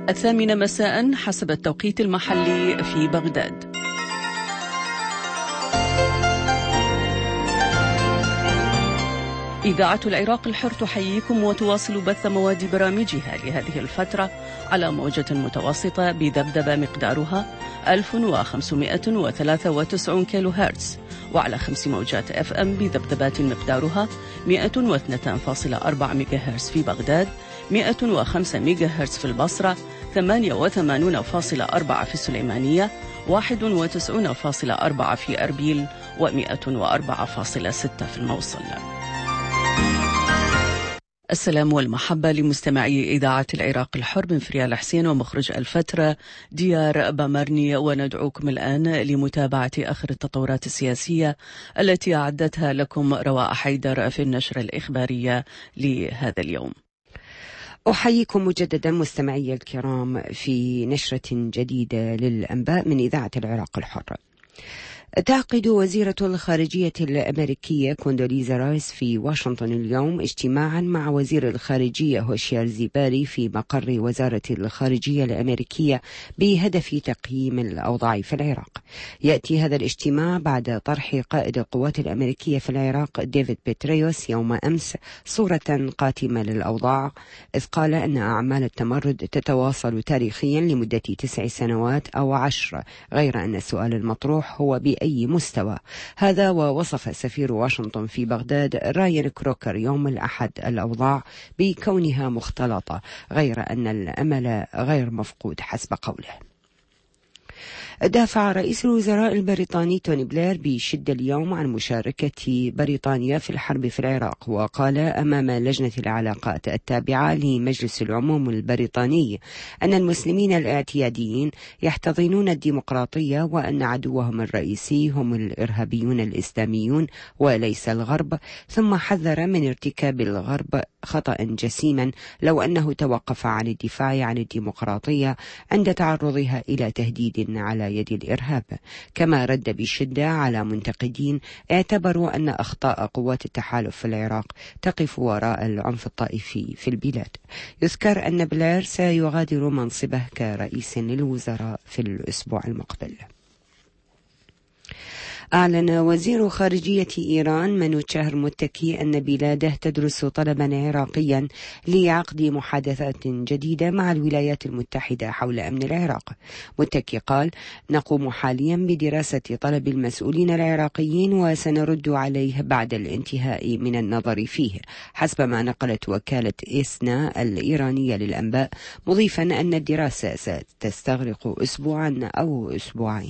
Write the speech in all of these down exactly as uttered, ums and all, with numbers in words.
الثامنة مساء حسب التوقيت المحلي في بغداد. إذاعة العراق الحر تحييكم وتواصل بث مواد برامجها لهذه الفترة على موجة متوسطة بذبذبة مقدارها ألف وخمسمائة وثلاثة وتسعين كيلو هرتز، وعلى خمس موجات اف ام بذبذبات مقدارها مائة واثنين فاصلة أربعة ميجا هرتز في بغداد، مائة وخمسة ميجا هرتز في البصرة، ثمانية وثمانين فاصلة أربعة في السليمانية، واحد وتسعين فاصلة أربعة في أربيل، ومائة وأربعة فاصلة ستة في الموصل. السلام والمحبة لمستمعي إذاعة العراق الحر من فريال حسين ومخرج الفترة ديار بامرني، وندعوكم الآن لمتابعة آخر التطورات السياسية التي أعدتها لكم رواء حيدر في النشرة الإخبارية لهذا اليوم. أحييكم مجددا مستمعي الكرام في نشرة جديدة للأنباء من إذاعة العراق الحر. تعقد وزيرة الخارجية الأمريكية كوندوليزا رايس في واشنطن اليوم اجتماعا مع وزير الخارجية هوشيار زيباري في مقر وزارة الخارجية الأمريكية بهدف تقييم الأوضاع في العراق. يأتي هذا الاجتماع بعد طرح قائد القوات الأمريكية في العراق ديفيد بيتريوس يوم أمس صورة قاتمة للأوضاع، إذ قال أن أعمال التمرد تتواصل تاريخيا لمدة تسع سنوات أو عشر، غير أن السؤال المطروح هو بأي أي مستوى. هذا ووصف سفير واشنطن في بغداد راين كروكر يوم الأحد الأوضاع بكونها مختلطة، غير أن الأمل غير مفقود حسب قوله. دافع رئيس الوزراء البريطاني توني بلير بشدة اليوم عن مشاركة بريطانيا في الحرب في العراق، وقال أمام لجنة العلاقات التابعة لمجلس العموم البريطاني أن المسلمين الاعتياديين يحتضنون الديمقراطية، وأن عدوهم الرئيسي هم الإرهابيون الإسلاميون وليس الغرب، ثم حذر من ارتكاب الغرب خطأ جسيما لو أنه توقف عن الدفاع عن الديمقراطية عند تعرضها إلى تهديد على يد الإرهاب. كما رد بشدة على منتقدين اعتبروا أن أخطاء قوات التحالف في العراق تقف وراء العنف الطائفي في البلاد. يذكر أن بلير سيغادر منصبه كرئيس للوزراء في الأسبوع المقبل. أعلن وزير خارجية إيران منوتشهر متكي أن بلاده تدرس طلبا عراقيا لعقد محادثات جديدة مع الولايات المتحدة حول أمن العراق. متكي قال: نقوم حاليا بدراسة طلب المسؤولين العراقيين وسنرد عليه بعد الانتهاء من النظر فيه، حسب ما نقلت وكالة إسنا الإيرانية للأنباء، مضيفا أن الدراسة ستستغرق أسبوعا أو أسبوعين.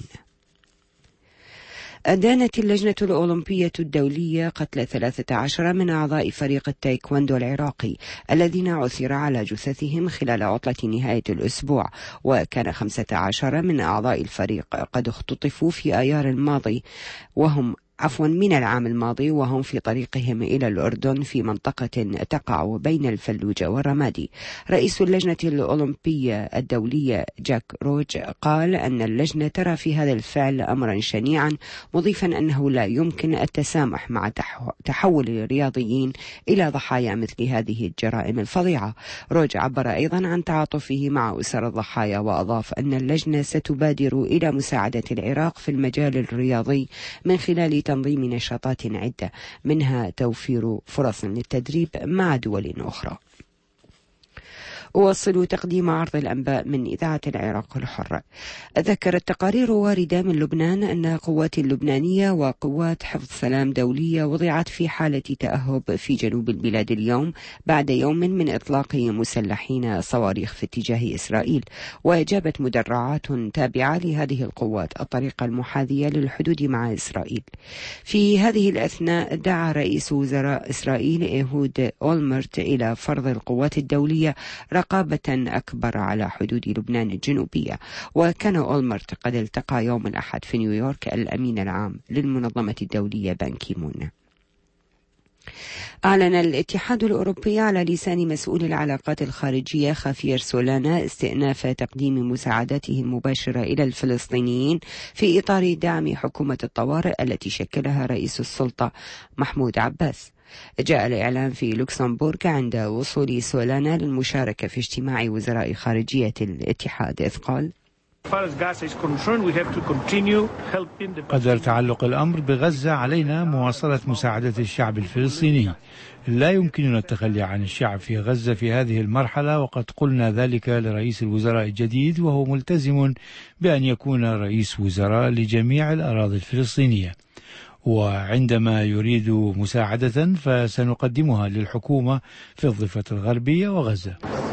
أدانت اللجنة الأولمبية الدولية قتل ثلاثة عشر من أعضاء فريق التايكوندو العراقي الذين عثر على جثثهم خلال عطلة نهاية الأسبوع، وكان خمسة عشر من أعضاء الفريق قد اختطفوا في آيار الماضي وهم عفوا من العام الماضي وهم في طريقهم إلى الأردن في منطقة تقع بين الفلوجة والرمادي. رئيس اللجنة الأولمبية الدولية جاك روج قال أن اللجنة ترى في هذا الفعل أمرا شنيعا، مضيفا أنه لا يمكن التسامح مع تحول الرياضيين إلى ضحايا مثل هذه الجرائم الفظيعة. روج عبر أيضا عن تعاطفه مع أسر الضحايا، وأضاف أن اللجنة ستبادر إلى مساعدة العراق في المجال الرياضي من خلال تنظيم نشاطات عدة، منها توفير فرص للتدريب مع دول أخرى. أواصل تقديم عرض الأنباء من إذاعة العراق الحر. ذكرت تقارير واردة من لبنان أن قوات اللبنانية وقوات حفظ سلام دولية وضعت في حالة تأهب في جنوب البلاد اليوم بعد يوم من إطلاق مسلحين صواريخ في اتجاه إسرائيل، وجابت مدرعات تابعة لهذه القوات الطريق المحاذية للحدود مع إسرائيل. في هذه الأثناء دعا رئيس وزراء إسرائيل إيهود أولمرت إلى فرض القوات الدولية رقابة أكبر على حدود لبنان الجنوبية. وكان أولمرت قد التقى يوم الأحد في نيويورك الأمين العام للمنظمة الدولية بان كي مون. أعلن الاتحاد الأوروبي على لسان مسؤول العلاقات الخارجية خافير سولانا استئناف تقديم مساعداته المباشرة إلى الفلسطينيين في إطار دعم حكومة الطوارئ التي شكلها رئيس السلطة محمود عباس. جاء الإعلان في لوكسمبورغ عند وصول سولانا للمشاركة في اجتماع وزراء خارجية الاتحاد، إذ قال: قدر تعلق الأمر بغزة علينا مواصلة مساعدة الشعب الفلسطيني. لا يمكننا التخلي عن الشعب في غزة في هذه المرحلة، وقد قلنا ذلك لرئيس الوزراء الجديد، وهو ملتزم بأن يكون رئيس وزراء لجميع الأراضي الفلسطينية، وعندما يريد مساعدة فسنقدمها للحكومة في الضفة الغربية وغزة.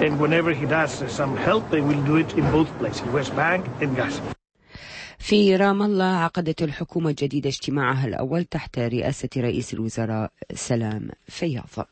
في رام الله عقدت الحكومة الجديدة اجتماعها الأول تحت رئاسة رئيس الوزراء سلام فياض.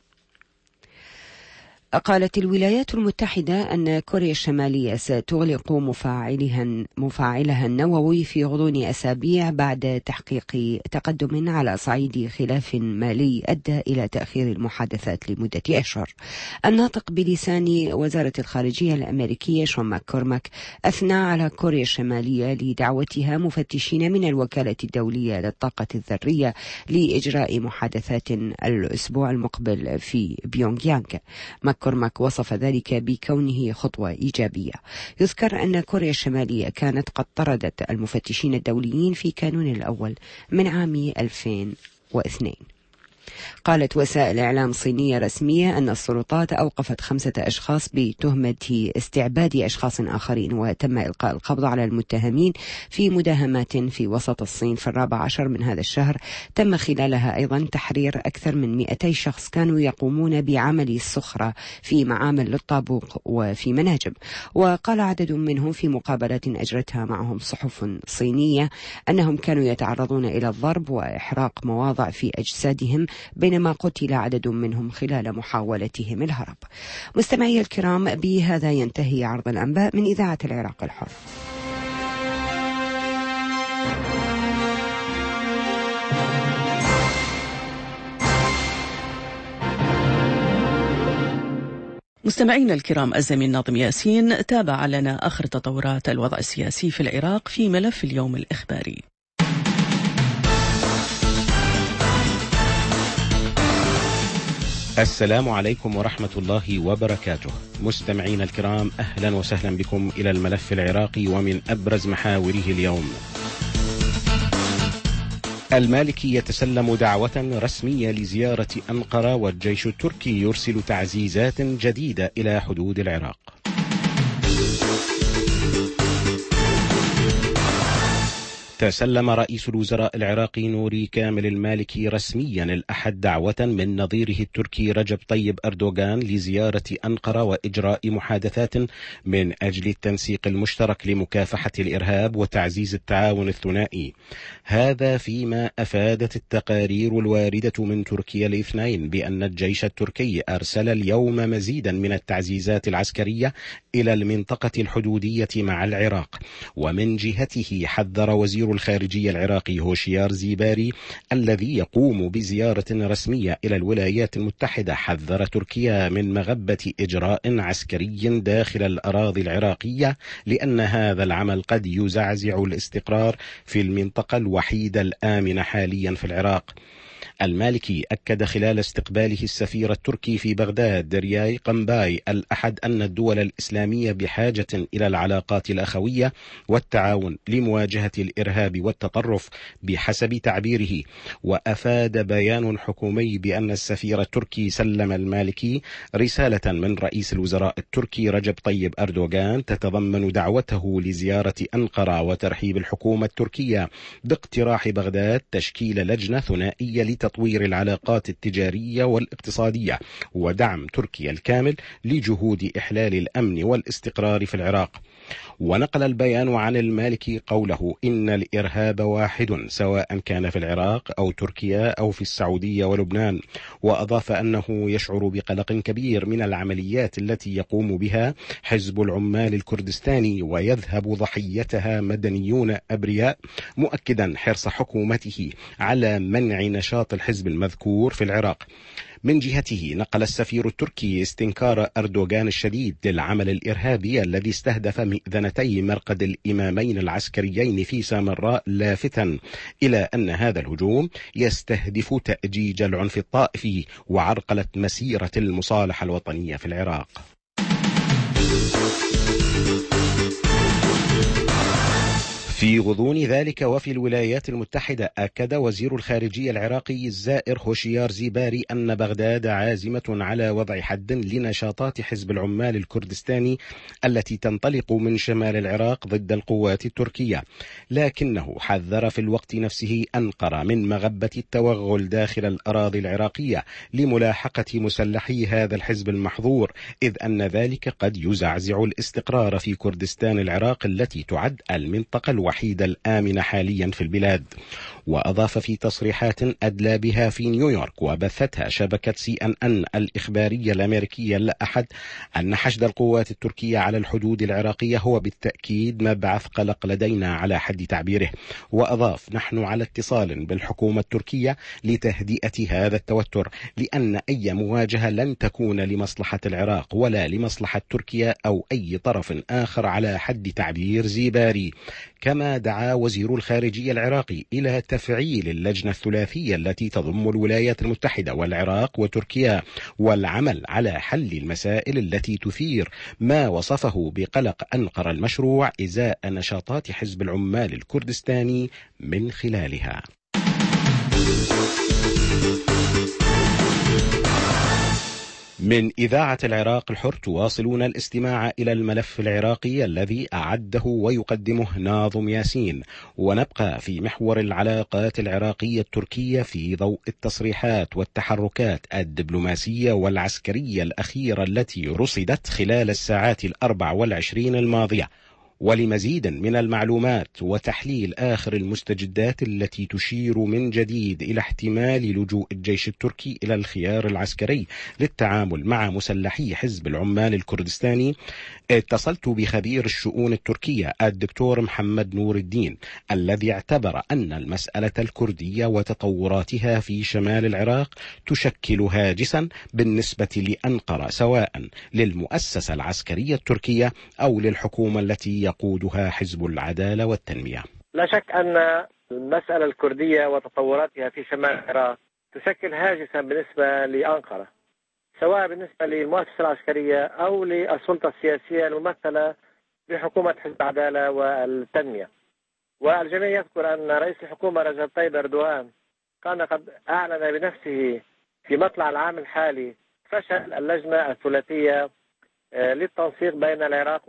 قالت الولايات المتحدة أن كوريا الشمالية ستغلق مفاعلها مفاعلها النووي في غضون أسابيع بعد تحقيق تقدم على صعيد خلاف مالي أدى إلى تأخير المحادثات لمدة أشهر. الناطق بلسان وزارة الخارجية الأمريكية شون ماككورماك أثنى على كوريا الشمالية لدعوتها مفتشين من الوكالة الدولية للطاقة الذرية لإجراء محادثات الأسبوع المقبل في بيونغ يانغ. كورماك وصف ذلك بكونه خطوة إيجابية. يذكر أن كوريا الشمالية كانت قد طردت المفتشين الدوليين في كانون الأول من عام ألفين واثنين. قالت وسائل إعلام صينية رسمية أن السلطات أوقفت خمسة أشخاص بتهمة استعباد أشخاص آخرين، وتم إلقاء القبض على المتهمين في مداهمات في وسط الصين في الرابع عشر من هذا الشهر. تم خلالها أيضا تحرير أكثر من مئتي شخص كانوا يقومون بعمل السخرة في معامل للطابوق وفي مناجم. وقال عدد منهم في مقابلات أجرتها معهم صحف صينية أنهم كانوا يتعرضون إلى الضرب وإحراق مواضع في أجسادهم، بينما قتل عدد منهم خلال محاولتهم الهرب. مستمعي الكرام، بهذا ينتهي عرض الأنباء من إذاعة العراق الحر. مستمعينا الكرام، الزميل ناظم ياسين تابع لنا آخر تطورات الوضع السياسي في العراق في ملف اليوم الإخباري. السلام عليكم ورحمة الله وبركاته. مستمعين الكرام، أهلا وسهلا بكم إلى الملف العراقي ومن أبرز محاوره اليوم. المالكي يتسلم دعوة رسمية لزيارة أنقرة، والجيش التركي يرسل تعزيزات جديدة إلى حدود العراق. تسلم رئيس الوزراء العراقي نوري كامل المالكي رسميا الأحد دعوة من نظيره التركي رجب طيب أردوغان لزيارة أنقرة وإجراء محادثات من أجل التنسيق المشترك لمكافحة الإرهاب وتعزيز التعاون الثنائي. هذا فيما أفادت التقارير الواردة من تركيا الاثنين بأن الجيش التركي أرسل اليوم مزيدا من التعزيزات العسكرية إلى المنطقة الحدودية مع العراق. ومن جهته حذر وزير الخارجية العراقي هوشيار زيباري الذي يقوم بزيارة رسمية إلى الولايات المتحدة، حذر تركيا من مغبة إجراء عسكري داخل الأراضي العراقية، لأن هذا العمل قد يزعزع الاستقرار في المنطقة الوحيدة الآمنة حاليا في العراق. المالكي أكد خلال استقباله السفير التركي في بغداد درياي قنباي الأحد أن الدول الإسلامية بحاجة إلى العلاقات الأخوية والتعاون لمواجهة الإرهاب والتطرف بحسب تعبيره. وأفاد بيان حكومي بأن السفير التركي سلم المالكي رسالة من رئيس الوزراء التركي رجب طيب أردوغان تتضمن دعوته لزيارة أنقرة وترحيب الحكومة التركية باقتراح بغداد تشكيل لجنة ثنائية لتطوير العلاقات التجارية والاقتصادية ودعم تركيا الكامل لجهود إحلال الأمن والاستقرار في العراق. ونقل البيان عن المالكي قوله إن الإرهاب واحد سواء كان في العراق أو تركيا أو في السعودية ولبنان. وأضاف أنه يشعر بقلق كبير من العمليات التي يقوم بها حزب العمال الكردستاني ويذهب ضحيتها مدنيون أبرياء، مؤكدا حرص حكومته على منع نشاط الحزب المذكور في العراق. من جهته نقل السفير التركي استنكار أردوغان الشديد للعمل الإرهابي الذي استهدف مئذنتي مرقد الإمامين العسكريين في سامراء، لافتا إلى أن هذا الهجوم يستهدف تأجيج العنف الطائفي وعرقلة مسيرة المصالحة الوطنية في العراق. في غضون ذلك وفي الولايات المتحدة، أكد وزير الخارجية العراقي الزائر هوشيار زيباري أن بغداد عازمة على وضع حد لنشاطات حزب العمال الكردستاني التي تنطلق من شمال العراق ضد القوات التركية، لكنه حذر في الوقت نفسه أنقرة من مغبة التوغل داخل الأراضي العراقية لملاحقة مسلحي هذا الحزب المحظور، إذ أن ذلك قد يزعزع الاستقرار في كردستان العراق التي تعد المنطقة الوحيدة الوحيدة الآمنة حاليا في البلاد. وأضاف في تصريحات أدلى بها في نيويورك وبثتها شبكة سي أن أن الإخبارية الأمريكية لا أحد أن حشد القوات التركية على الحدود العراقية هو بالتأكيد مبعث قلق لدينا على حد تعبيره. وأضاف: نحن على اتصال بالحكومة التركية لتهدئة هذا التوتر، لأن أي مواجهة لن تكون لمصلحة العراق ولا لمصلحة تركيا أو أي طرف آخر على حد تعبير زيباري. كما دعا وزير الخارجية العراقي إلى تفعيل اللجنة الثلاثية التي تضم الولايات المتحدة والعراق وتركيا والعمل على حل المسائل التي تثير ما وصفه بقلق أنقرة المشروع إزاء نشاطات حزب العمال الكردستاني من خلالها. من إذاعة العراق الحر تواصلون الاستماع إلى الملف العراقي الذي أعده ويقدمه ناظم ياسين، ونبقى في محور العلاقات العراقية التركية في ضوء التصريحات والتحركات الدبلوماسية والعسكرية الأخيرة التي رصدت خلال الساعات الأربع والعشرين الماضية. ولمزيد من المعلومات وتحليل آخر المستجدات التي تشير من جديد إلى احتمال لجوء الجيش التركي إلى الخيار العسكري للتعامل مع مسلحي حزب العمال الكردستاني، اتصلت بخبير الشؤون التركية الدكتور محمد نور الدين، الذي اعتبر أن المسألة الكردية وتطوراتها في شمال العراق تشكل هاجسا بالنسبة لأنقرة، سواء للمؤسسة العسكرية التركية أو للحكومة التي يقودها حزب العدالة والتنمية. لا شك أن المسألة الكردية وتطوراتها في شمال العراق تشكل هاجسا بالنسبة لأنقرة، سواء بالنسبة للمؤسسة العسكرية أو للسلطة السياسية الممثلة بحكومة حزب العدالة والتنمية. والجميع يذكر أن رئيس الحكومة رجب طيب أردوغان كان قد أعلن بنفسه في مطلع العام الحالي فشل اللجنة الثلاثية للتنسيق بين العراق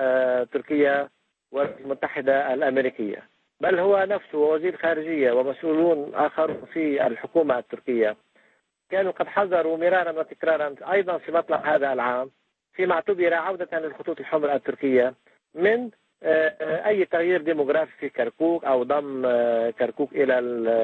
وتركيا والمتحدة الأمريكية، بل هو نفسه وزير خارجية ومسؤولون آخرون في الحكومة التركية كانوا قد حذروا مرارا وتكرارا أيضا في مطلع هذا العام فيما اعتبر عودة للخطوط الحمراء التركية من أي تغيير ديموغرافي في كركوك أو ضم كركوك إلى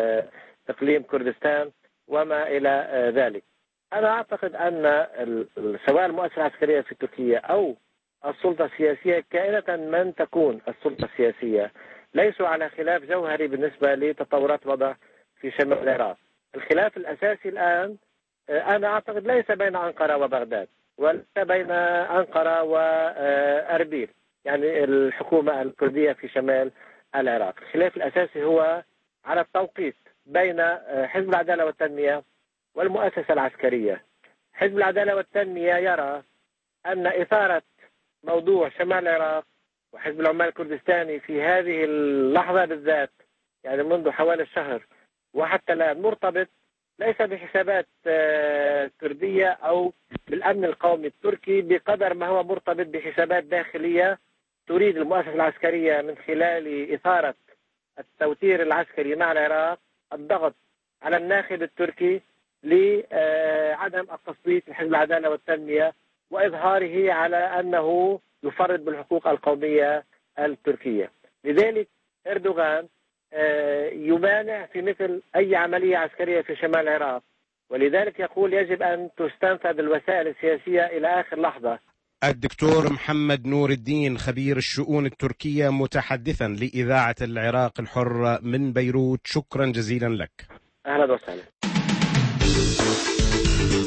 إقليم كردستان وما إلى ذلك. أنا أعتقد أن سواء المؤسسة العسكرية في تركيا أو السلطة السياسية كائنة من تكون السلطة السياسية ليسوا على خلاف جوهري بالنسبة لتطورات الوضع في شمال العراق. الخلاف الأساسي الآن أنا أعتقد ليس بين أنقرة وبغداد وليس بين أنقرة وأربيل، يعني الحكومة الكردية في شمال العراق. الخلاف الأساسي هو على التوقيت بين حزب العدالة والتنمية والمؤسسة العسكرية. حزب العدالة والتنمية يرى أن إثارة موضوع شمال العراق وحزب العمال الكردستاني في هذه اللحظة بالذات، يعني منذ حوالي الشهر وحتى الآن، مرتبط ليس بحسابات كردية أو بالأمن القومي التركي بقدر ما هو مرتبط بحسابات داخلية تريد المؤسسة العسكرية من خلال إثارة التوتير العسكري مع العراق الضغط على الناخب التركي لعدم التصويت لحزب العدالة والتنمية وإظهاره على أنه يفرط بالحقوق القومية التركية. لذلك أردوغان يمانع في مثل أي عملية عسكرية في شمال العراق، ولذلك يقول يجب أن تستنفذ الوسائل السياسية إلى آخر لحظة. الدكتور محمد نور الدين خبير الشؤون التركية متحدثا لإذاعة العراق الحر من بيروت، شكرا جزيلا لك. أهلا وسهلا.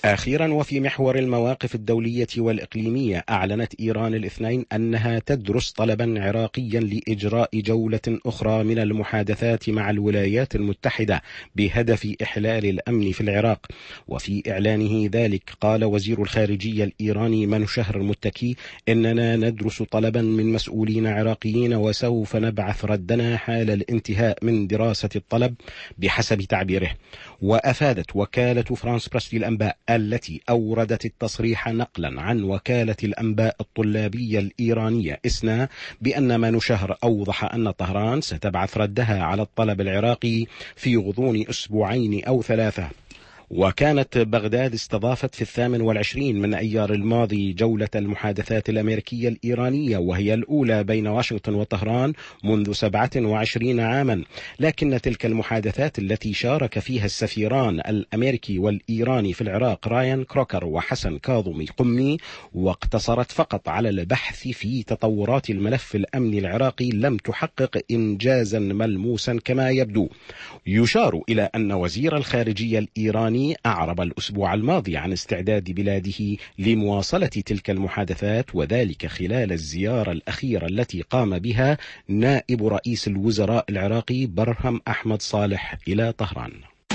أخيرا، وفي محور المواقف الدولية والإقليمية، أعلنت إيران الاثنين أنها تدرس طلبا عراقيا لإجراء جولة أخرى من المحادثات مع الولايات المتحدة بهدف إحلال الأمن في العراق. وفي إعلانه ذلك قال وزير الخارجية الإيراني منوشهر المتكي: إننا ندرس طلبا من مسؤولين عراقيين وسوف نبعث ردنا حال الانتهاء من دراسة الطلب، بحسب تعبيره. وأفادت وكالة فرانس بريس للأنباء التي أوردت التصريح نقلا عن وكالة الأنباء الطلابية الإيرانية إسنا بأن منوشهر أوضح أن طهران ستبعث ردها على الطلب العراقي في غضون أسبوعين أو ثلاثة. وكانت بغداد استضافت في الثامن والعشرين من أيار الماضي جولة المحادثات الأمريكية الإيرانية، وهي الأولى بين واشنطن وطهران منذ سبعة وعشرين عاما. لكن تلك المحادثات التي شارك فيها السفيران الأمريكي والإيراني في العراق رايان كروكر وحسن كاظمي قمي واقتصرت فقط على البحث في تطورات الملف الأمني العراقي، لم تحقق إنجازا ملموسا كما يبدو. يشار إلى أن وزير الخارجية الإيراني أعرب الأسبوع الماضي عن استعداد بلاده لمواصلة تلك المحادثات، وذلك خلال الزيارة الأخيرة التي قام بها نائب رئيس الوزراء العراقي برهم أحمد صالح إلى طهران.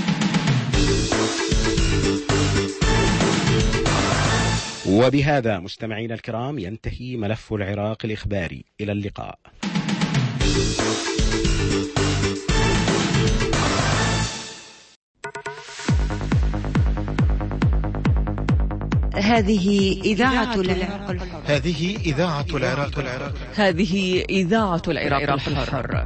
وبهذا مستمعينا الكرام ينتهي ملف العراق الإخباري. إلى اللقاء. هذه إذاعة العراق الحر. هذه إذاعة العراق الحر. هذه إذاعة العراق الحر.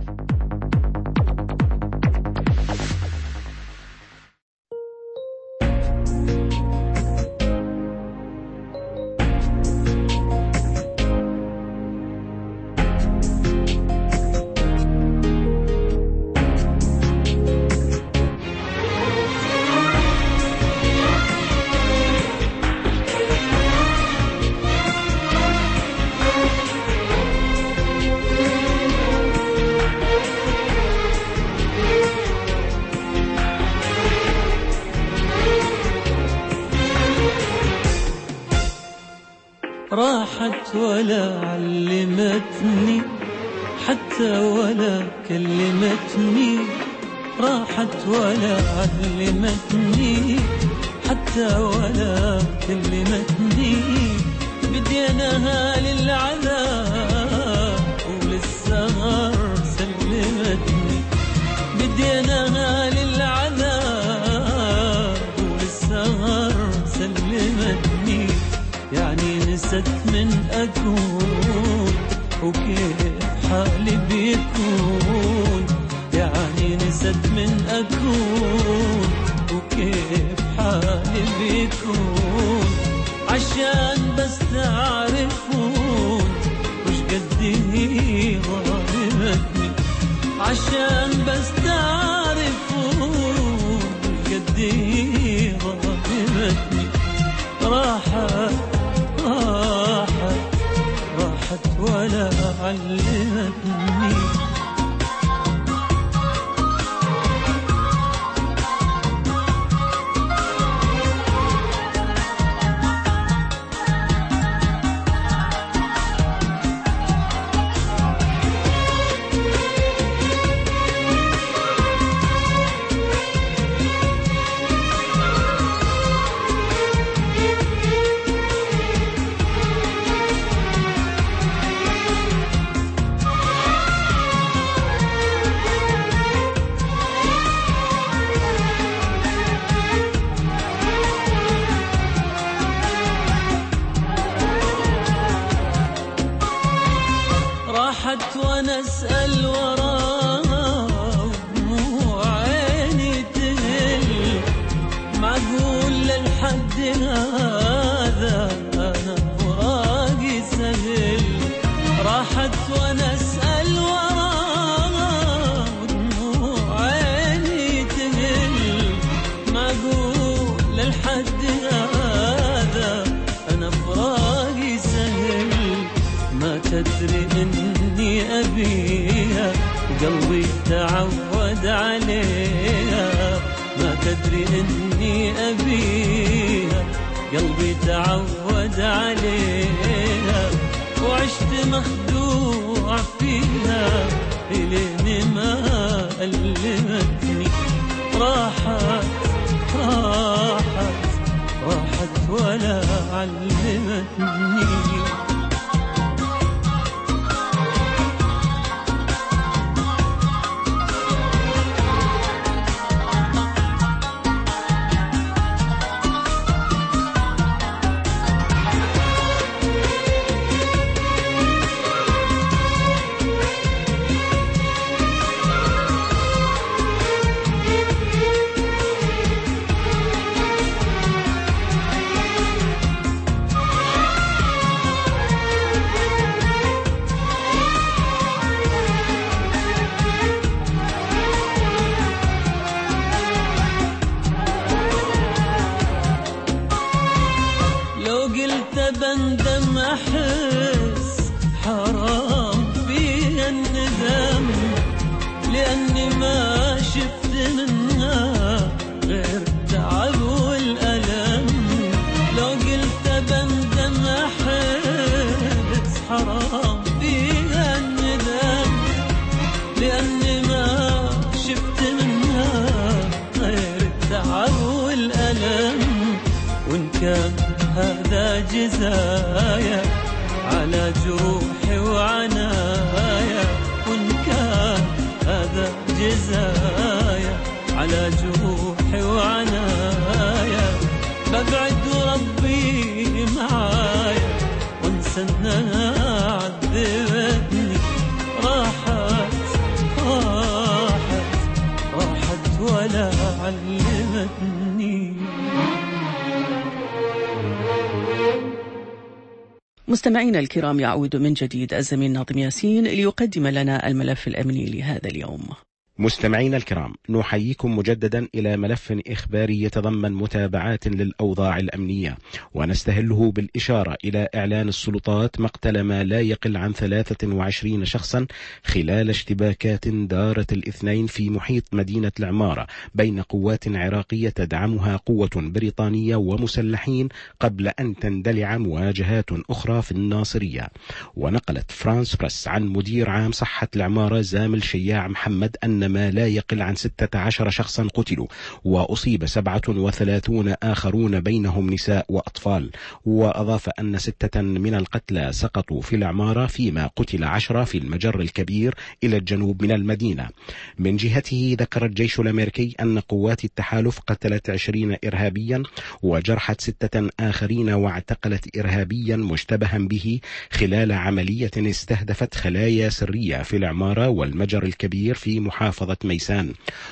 راحت ولا علمتني حتى ولا كلمتني، راحت ولا علمتني حتى ولا كلمتني، بديناها للعذاب وللسهر سلمتني، بديناها للعذاب وللسهر سلمتني، يعني نست من أكون وكيف حالي بيكون، يعني نست من أكون وكيف حالي بيكون، عشان بس تعرفون وش قد هي ظالمتني، عشان بس تعرفون وش قد هي ظالمتني. راحت راحت راحت ولا علمتني. راحت وانا اسال وراها ودموع عيني تهل، معقول للحد هذا انا فراقي سهل. راحت وانا اسال وراها ودموع عيني تهل، معقول للحد هذا انا فراقي سهل. ما تدري اني ابيها وقلبي تعود عليها، ما تدري اني ابيها قلبي تعود عليها وعشت مخدوع فيها لين ما علمتني راحت راحت راحت ولا علمتني. بندم أحس حرام في الندم لأني ما شفت منها غير التعب والألم. لو قلت بندم أحس حرام في الندم لأني ما شفت منها غير التعب والألم. وإن كان هذا جزايا على جروحي وعنايا، وإن كان هذا جزايا على جروحي وعنايا، بقعد وربي معايا وانسى انها عذبتني. راحت راحت راحت ولا علمتني. مستمعينا الكرام، يعود من جديد الزميل ناظم ياسين ليقدم لنا الملف الأمني لهذا اليوم. مستمعينا الكرام، نحييكم مجددا إلى ملف إخباري يتضمن متابعات للأوضاع الأمنية، ونستهله بالإشارة إلى إعلان السلطات مقتل ما لا يقل عن ثلاثة وعشرين شخصا خلال اشتباكات دارت الاثنين في محيط مدينة العمارة بين قوات عراقية تدعمها قوة بريطانية ومسلحين قبل أن تندلع مواجهات أخرى في الناصرية. ونقلت فرانس بريس عن مدير عام صحة العمارة زامل شياع محمد أن ما لا يقل عن ستة عشر شخصا قتلوا وأصيب سبعة وثلاثون آخرون بينهم نساء وأطفال. وأضاف أن ستة من القتلى سقطوا في العمارة فيما قتل عشرة في المجر الكبير إلى الجنوب من المدينة. من جهته ذكر الجيش الأمريكي أن قوات التحالف قتلت عشرين إرهابيا وجرحت ستة آخرين واعتقلت إرهابيا مشتبها به خلال عملية استهدفت خلايا سرية في العمارة والمجر الكبير في محافظة ميسان.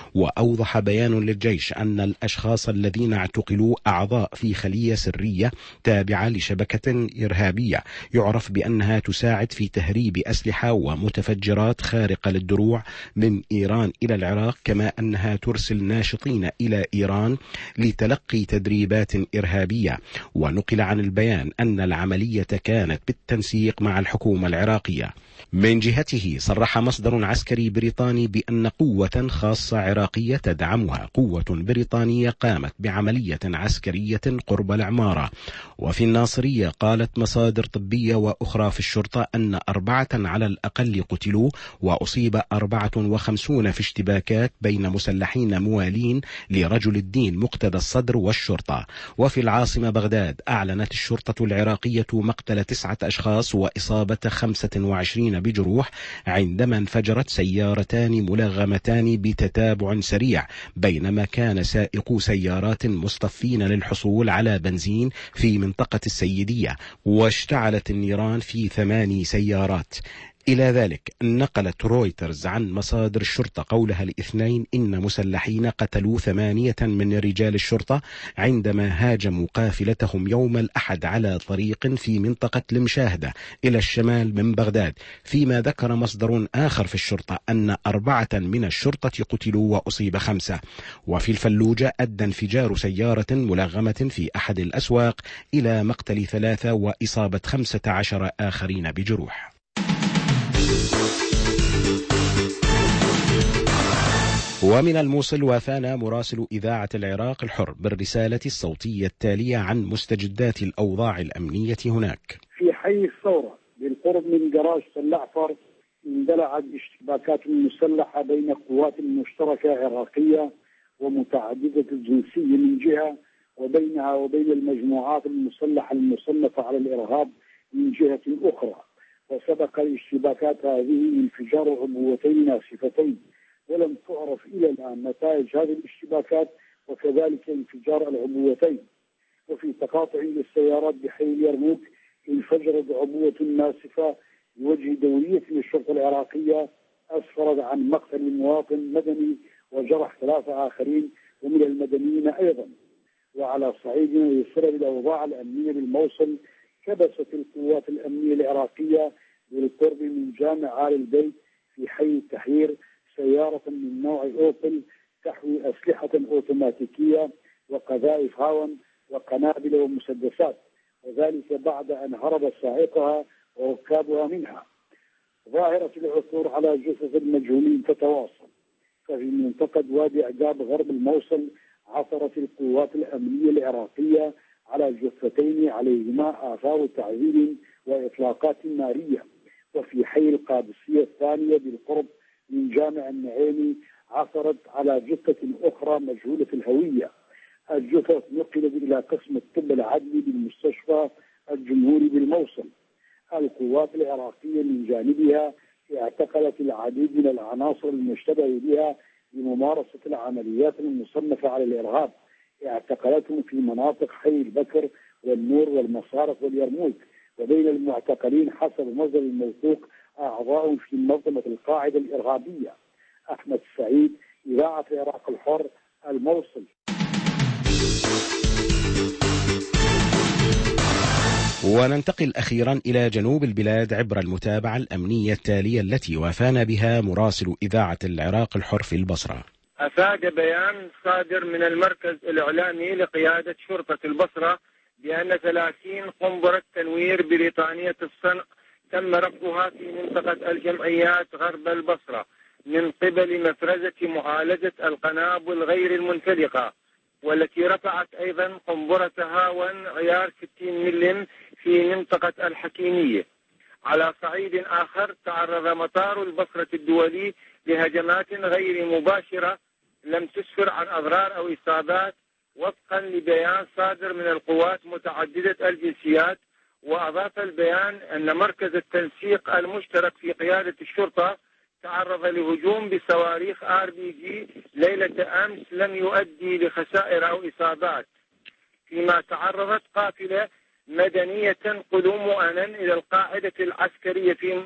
وأوضح بيان للجيش أن الأشخاص الذين اعتقلوا أعضاء في خلية سرية تابعة لشبكة إرهابية يعرف بأنها تساعد في تهريب أسلحة ومتفجرات خارقة للدروع من إيران إلى العراق، كما أنها ترسل ناشطين إلى إيران لتلقي تدريبات إرهابية. ونقل عن البيان أن العملية كانت بالتنسيق مع الحكومة العراقية. من جهته صرح مصدر عسكري بريطاني بأن قوة خاصة عراقية تدعمها قوة بريطانية قامت بعملية عسكرية قرب العمارة. وفي الناصرية قالت مصادر طبية وأخرى في الشرطة أن أربعة على الأقل قتلوا وأصيب أربعة وخمسون في اشتباكات بين مسلحين موالين لرجل الدين مقتدى الصدر والشرطة. وفي العاصمة بغداد أعلنت الشرطة العراقية مقتل تسعة أشخاص وإصابة خمسة وعشرين بجروح عندما انفجرت سيارتان ملغمتان بتتابع سريع بينما كان سائقو سيارات مصطفين للحصول على بنزين في منطقة السيدية، واشتعلت النيران في ثماني سيارات. إلى ذلك نقلت رويترز عن مصادر الشرطة قولها الاثنين إن مسلحين قتلوا ثمانية من رجال الشرطة عندما هاجموا قافلتهم يوم الأحد على طريق في منطقة المشاهدة إلى الشمال من بغداد. فيما ذكر مصدر آخر في الشرطة أن أربعة من الشرطة قتلوا وأصيب خمسة. وفي الفلوجة أدى انفجار سيارة ملغمة في أحد الأسواق إلى مقتل ثلاثة وإصابة خمسة عشر آخرين بجروح. ومن الموصل وافانا مراسل إذاعة العراق الحر بالرسالة الصوتية التالية عن مستجدات الأوضاع الأمنية هناك. في حي الثورة بالقرب من جراج سلعفر اندلعت اشتباكات مسلحة بين قوات مشتركة عراقية ومتعددة الجنسية من جهة، وبينها وبين المجموعات المسلحة المصنفة على الإرهاب من جهة أخرى. وسبق الاشتباكات هذه انفجار عبوتين ناسفتين، ولم تعرف إلى الآن نتائج هذه الاشتباكات وكذلك انفجار العبوتين. وفي تقاطع للسيارات بحي اليرموك انفجرت عبوة ناسفة بوجه دورية للشرطة العراقية أسفرت عن مقتل مواطن مدني وجرح ثلاثة آخرين ومن المدنيين أيضا. وعلى صعيد يسر بالأوضاع الأمنية بالموصل، كبست القوات الأمنية العراقية بالقرب من جامع آل البيت في حي التحرير سيارة من نوع أوبل تحوي أسلحة أوتوماتيكية وقذائف هاون وقنابل ومسدسات، وذلك بعد أن هرب سائقها وركابها منها. ظاهرة العثور على جثث المجهولين تتواصل. ففي منطقة وادي عقاب غرب الموصل عثرت القوات الأمنية العراقية على جثتين عليهما آثار تعذيب وإطلاقات نارية. وفي حي القادسية الثانية بالقرب من جامع النعيمي عثرت على جثة أخرى مجهولة الهوية. الجثث نقلت إلى قسم الطب العدلي بالمستشفى الجمهوري بالموصل. القوات العراقية من جانبها اعتقلت العديد من العناصر المشتبه بها لممارسة العمليات المصنفة على الإرهاب. اعتقلتهم في مناطق حي البكر والنور والمصارف واليرموك. وبين المعتقلين حسب مصدر الموثوق أعضاء في منظمة القاعدة الإرهابية. أحمد سعيد، إذاعة العراق الحر، الموصل. وننتقل أخيرا إلى جنوب البلاد عبر المتابعة الأمنية التالية التي وافانا بها مراسل إذاعة العراق الحر في البصرة. أفاد بيان صادر من المركز الإعلامي لقيادة شرطة البصرة بأن ثلاثين قنبلة تنوير بريطانية الصنع تم رفضها في منطقة الجمعيات غرب البصرة من قبل مفرزة معالجة القنابل غير المنفلقة، والتي رفعت أيضا قنبلة هاون عيار ستين ملم في منطقة الحكيمية. على صعيد آخر تعرض مطار البصرة الدولي لهجمات غير مباشرة لم تسفر عن أضرار أو إصابات وفقا لبيان صادر من القوات متعددة الجنسيات. وأضاف البيان أن مركز التنسيق المشترك في قيادة الشرطة تعرض لهجوم بصواريخ آر بي جي ليلة أمس لم يؤدي لخسائر أو إصابات، فيما تعرضت قافلة مدنية تنقل مؤنا إلى القاعدة العسكرية في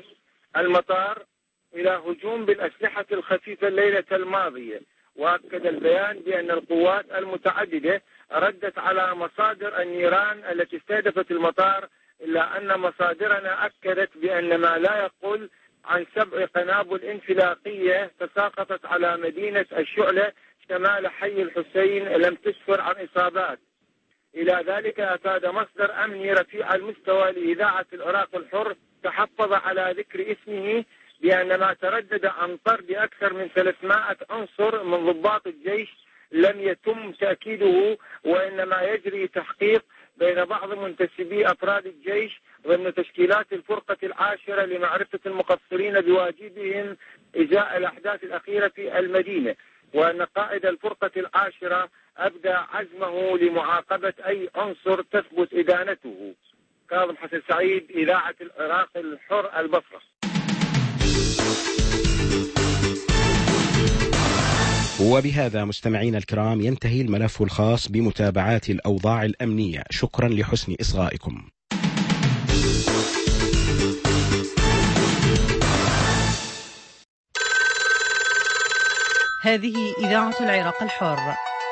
المطار إلى هجوم بالأسلحة الخفيفة الليلة الماضية. وأكد البيان بأن القوات المتعددة ردت على مصادر النيران التي استهدفت المطار، إلا أن مصادرنا أكدت بأن ما لا يقل عن سبع قنابل انفلاقية تساقطت على مدينة الشعلة شمال حي الحسين لم تسفر عن إصابات. إلى ذلك أفاد مصدر أمني رفيع المستوى لإذاعة العراق الحر تحفظ على ذكر اسمه بأن ما تردد عن طرد أكثر من ثلاثمائة عنصر من ضباط الجيش لم يتم تأكيده، وإنما يجري تحقيق بين بعض منتسبي أفراد الجيش ضمن تشكيلات الفرقة العاشرة لمعرفة المقصرين بواجبهم إزاء الأحداث الأخيرة في المدينة، وأن قائد الفرقة العاشرة أبدى عزمه لمعاقبة أي عنصر تثبت إدانته. كاظم حسن سعيد، إذاعة العراق الحر، البصرة. وبهذا مستمعينا الكرام ينتهي الملف الخاص بمتابعات الأوضاع الأمنية. شكرا لحسن إصغائكم. هذه إذاعة العراق الحر.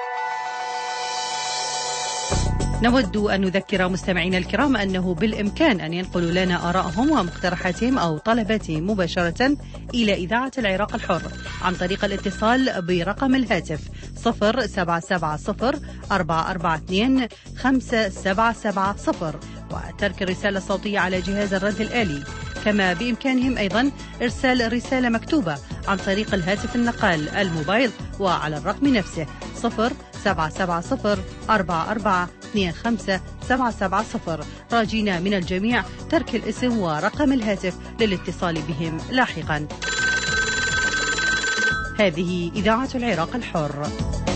نود أن نذكر مستمعينا الكرام أنه بالإمكان أن ينقلوا لنا آراءهم ومقترحاتهم أو طلباتهم مباشرة إلى إذاعة العراق الحر عن طريق الاتصال برقم الهاتف صفر سبعة سبعة صفر أربعة أربعة اثنين خمسة سبعة سبعة صفر وترك الرسالة الصوتية على جهاز الرد الآلي. كما بإمكانهم أيضا إرسال رسالة مكتوبة عن طريق الهاتف النقال الموبايل وعلى الرقم نفسه صفر سبعة سبعة صفر أربعة أربعة اثنين خمسة سبعة سبعة صفر، راجين من الجميع ترك الاسم ورقم الهاتف للاتصال بهم لاحقا. هذه إذاعة العراق الحر.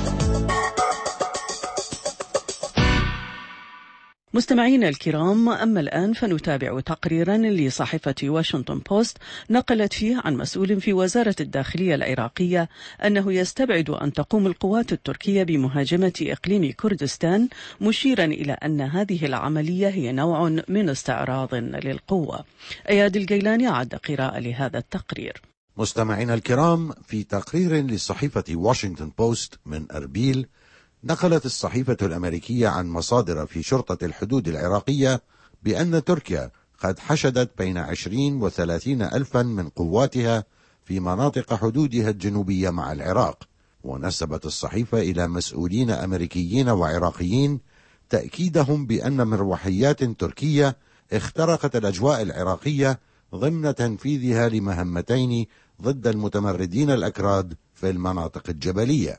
مستمعينا الكرام، أما الآن فنتابع تقريرا لصحيفة واشنطن بوست نقلت فيه عن مسؤول في وزارة الداخلية العراقية أنه يستبعد أن تقوم القوات التركية بمهاجمة إقليم كردستان، مشيرا إلى أن هذه العملية هي نوع من استعراض للقوة. أياد الجيلاني عد قراءة لهذا التقرير. مستمعينا الكرام، في تقرير لصحيفة واشنطن بوست من أربيل، نقلت الصحيفة الأمريكية عن مصادر في شرطة الحدود العراقية بأن تركيا قد حشدت بين عشرين وثلاثين ألفا من قواتها في مناطق حدودها الجنوبية مع العراق. ونسبت الصحيفة إلى مسؤولين أمريكيين وعراقيين تأكيدهم بأن مروحيات تركية اخترقت الأجواء العراقية ضمن تنفيذها لمهمتين ضد المتمردين الأكراد في المناطق الجبلية،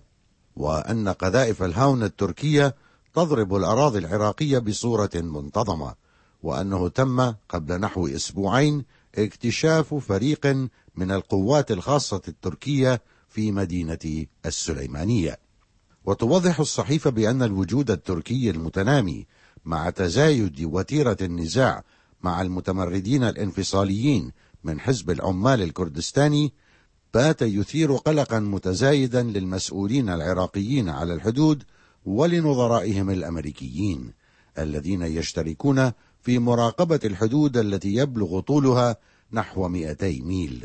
وأن قذائف الهاون التركية تضرب الأراضي العراقية بصورة منتظمة، وأنه تم قبل نحو أسبوعين اكتشاف فريق من القوات الخاصة التركية في مدينة السليمانية. وتوضح الصحيفة بأن الوجود التركي المتنامي مع تزايد وتيرة النزاع مع المتمردين الانفصاليين من حزب العمال الكردستاني بات يثير قلقا متزايدا للمسؤولين العراقيين على الحدود ولنظرائهم الأمريكيين الذين يشتركون في مراقبة الحدود التي يبلغ طولها نحو مئتي ميل.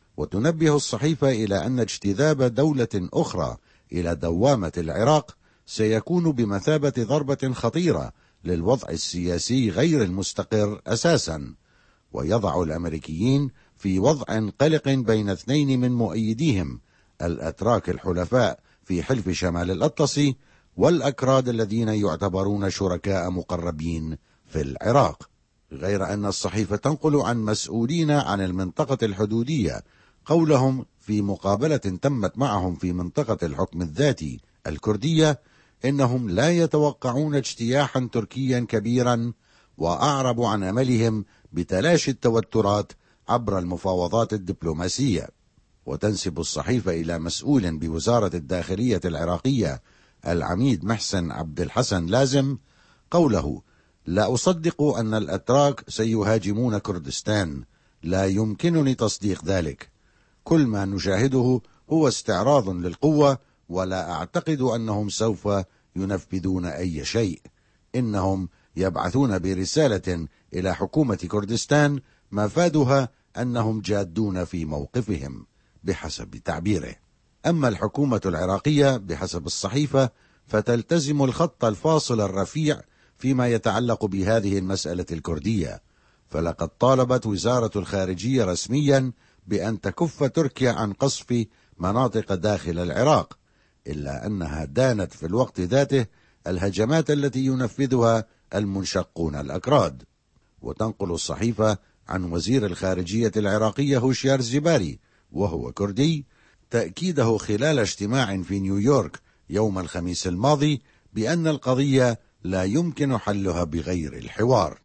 وتنبه الصحيفة إلى أن اجتذاب دولة أخرى إلى دوامة العراق سيكون بمثابة ضربة خطيرة للوضع السياسي غير المستقر أساسا، ويضع الأمريكيين في وضع قلق بين اثنين من مؤيديهم، الأتراك الحلفاء في حلف شمال الأطلسي والأكراد الذين يعتبرون شركاء مقربين في العراق. غير أن الصحيفة تنقل عن مسؤولين عن المنطقة الحدودية قولهم في مقابلة تمت معهم في منطقة الحكم الذاتي الكردية إنهم لا يتوقعون اجتياحا تركيا كبيرا، وأعربوا عن أملهم بتلاشي التوترات عبر المفاوضات الدبلوماسية. وتنسب الصحيفة إلى مسؤول بوزارة الداخلية العراقية العميد محسن عبد الحسن لازم قوله: لا أصدق أن الأتراك سيهاجمون كردستان، لا يمكنني تصديق ذلك، كل ما نشاهده هو استعراض للقوة، ولا أعتقد أنهم سوف ينفذون أي شيء، إنهم يبعثون برسالة إلى حكومة كردستان مفادها أنهم جادون في موقفهم بحسب تعبيره. أما الحكومة العراقية بحسب الصحيفة فتلتزم الخط الفاصل الرفيع فيما يتعلق بهذه المسألة الكردية، فلقد طالبت وزارة الخارجية رسميا بأن تكف تركيا عن قصف مناطق داخل العراق، إلا أنها دانت في الوقت ذاته الهجمات التي ينفذها المنشقون الأكراد. وتنقل الصحيفة عن وزير الخارجية العراقية هوشيار زباري وهو كردي تأكيده خلال اجتماع في نيويورك يوم الخميس الماضي بأن القضية لا يمكن حلها بغير الحوار.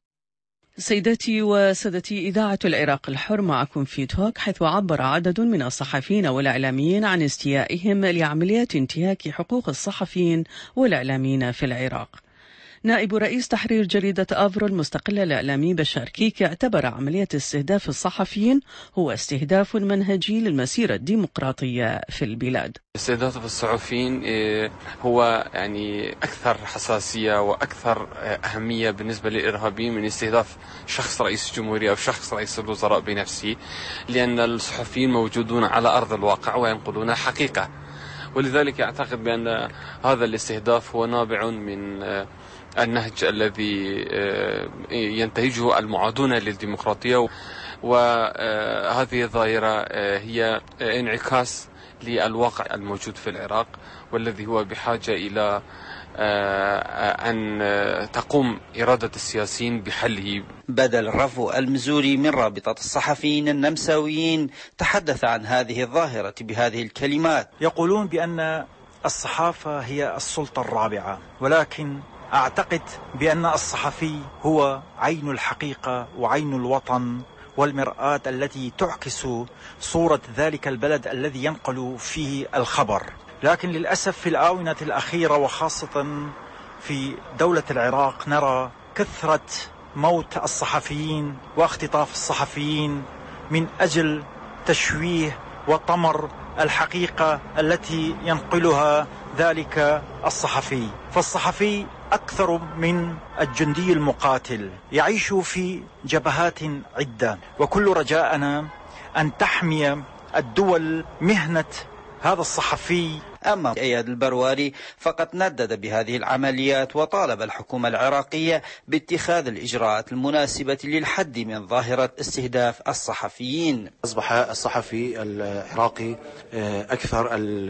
سيداتي وسادتي، إذاعة العراق الحر معكم في توك، حيث عبر عدد من الصحفيين والإعلاميين عن استيائهم لعمليات انتهاك حقوق الصحفيين والإعلاميين في العراق. نائب رئيس تحرير جريدة أفرو المستقلة الإعلامي بشار كيك اعتبر عملية استهداف الصحفيين هو استهداف منهجي للمسيرة الديمقراطية في البلاد. استهداف الصحفيين هو يعني أكثر حساسية وأكثر أهمية بالنسبة للإرهابيين من استهداف شخص رئيس الجمهورية أو شخص رئيس الوزراء بنفسه، لأن الصحفيين موجودون على أرض الواقع وينقلون حقيقة، ولذلك أعتقد بأن هذا الاستهداف هو نابع من النهج الذي ينتهجه المعادون للديمقراطية، وهذه الظاهرة هي انعكاس للواقع الموجود في العراق، والذي هو بحاجة إلى أن تقوم إرادة السياسيين بحله. بدل رفو المزوري من رابطة الصحفيين النمساويين تحدث عن هذه الظاهرة بهذه الكلمات: يقولون بأن الصحافة هي السلطة الرابعة، ولكن أعتقد بأن الصحفي هو عين الحقيقة وعين الوطن والمرآة التي تعكس صورة ذلك البلد الذي ينقل فيه الخبر. لكن للأسف في الآونة الأخيرة وخاصة في دولة العراق نرى كثرة موت الصحفيين واختطاف الصحفيين من أجل تشويه وطمر الحقيقة التي ينقلها ذلك الصحفي. فالصحفي أكثر من الجندي المقاتل، يعيش في جبهات عدة، وكل رجاءنا أن تحمي الدول مهنة هذا الصحفي. أما إياد البرواري فقد ندد بهذه العمليات وطالب الحكومة العراقية باتخاذ الإجراءات المناسبة للحد من ظاهرة استهداف الصحفيين. أصبح الصحفي العراقي أكثر